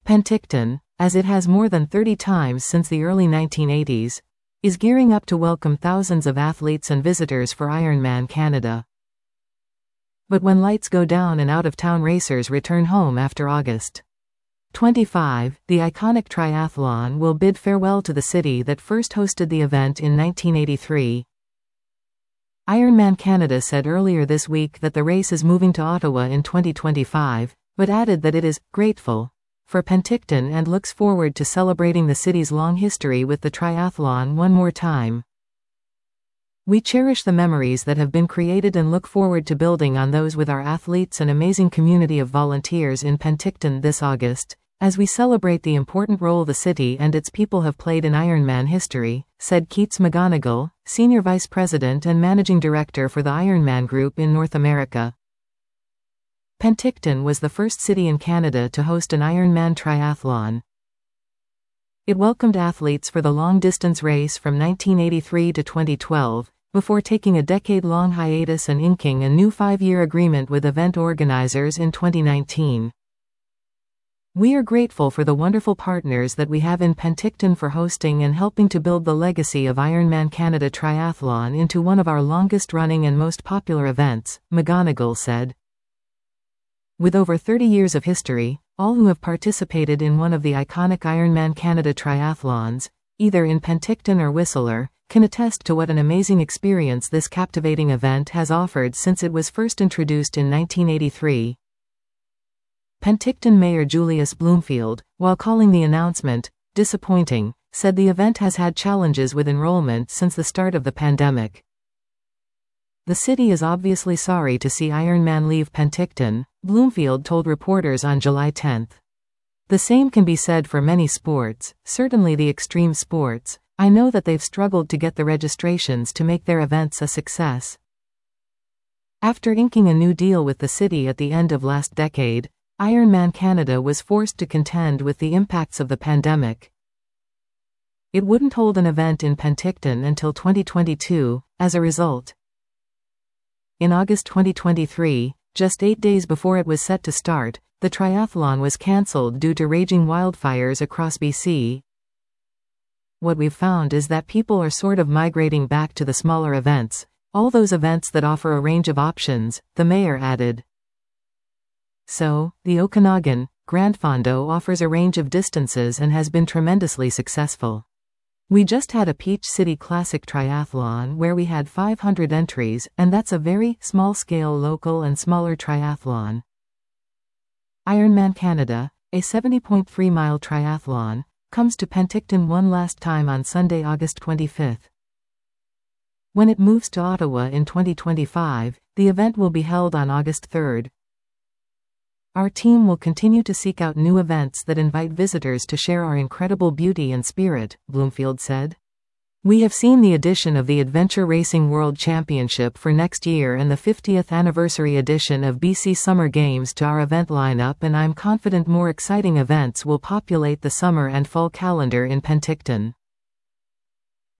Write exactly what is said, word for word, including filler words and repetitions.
Penticton, as it has more than thirty times since the early nineteen eighties, is gearing up to welcome thousands of athletes and visitors for Ironman Canada. But when lights go down and out-of-town racers return home after August twenty-fifth, the iconic triathlon will bid farewell to the city that first hosted the event in nineteen eighty-three. Ironman Canada said earlier this week that the race is moving to Ottawa in twenty twenty-five, but added that it is grateful for Penticton and looks forward to celebrating the city's long history with the triathlon one more time. We cherish the memories that have been created and look forward to building on those with our athletes and amazing community of volunteers in Penticton this August, as we celebrate the important role the city and its people have played in Ironman history, said Keats McGonigal, Senior Vice President and Managing Director for the Ironman Group in North America. Penticton was the first city in Canada to host an Ironman triathlon. It welcomed athletes for the long-distance race from nineteen eighty-three to twenty twelve, before taking a decade-long hiatus and inking a new five-year agreement with event organizers in twenty nineteen. We are grateful for the wonderful partners that we have in Penticton for hosting and helping to build the legacy of Ironman Canada Triathlon into one of our longest-running and most popular events, McGonigal said. With over thirty years of history, all who have participated in one of the iconic Ironman Canada triathlons, either in Penticton or Whistler, can attest to what an amazing experience this captivating event has offered since it was first introduced in nineteen eighty-three. Penticton Mayor Julius Bloomfield, while calling the announcement disappointing, said the event has had challenges with enrollment since the start of the pandemic. The city is obviously sorry to see Ironman leave Penticton, Bloomfield told reporters on July tenth. The same can be said for many sports, certainly the extreme sports. I know that they've struggled to get the registrations to make their events a success. After inking a new deal with the city at the end of last decade, Ironman Canada was forced to contend with the impacts of the pandemic. It wouldn't hold an event in Penticton until twenty twenty-two, as a result. In August twenty twenty-three, just eight days before it was set to start, the triathlon was cancelled due to raging wildfires across B C. What we've found is that people are sort of migrating back to the smaller events, all those events that offer a range of options, the mayor added. So, the Okanagan Grand Fondo offers a range of distances and has been tremendously successful. We just had a Peach City Classic Triathlon where we had five hundred entries, and that's a very small-scale local and smaller triathlon. Ironman Canada, a seventy point three mile triathlon, comes to Penticton one last time on Sunday, August twenty-fifth. When it moves to Ottawa in twenty twenty-five, the event will be held on August third. Our team will continue to seek out new events that invite visitors to share our incredible beauty and spirit, Bloomfield said. We have seen the addition of the Adventure Racing World Championship for next year and the fiftieth anniversary edition of B C Summer Games to our event lineup, and I'm confident more exciting events will populate the summer and fall calendar in Penticton.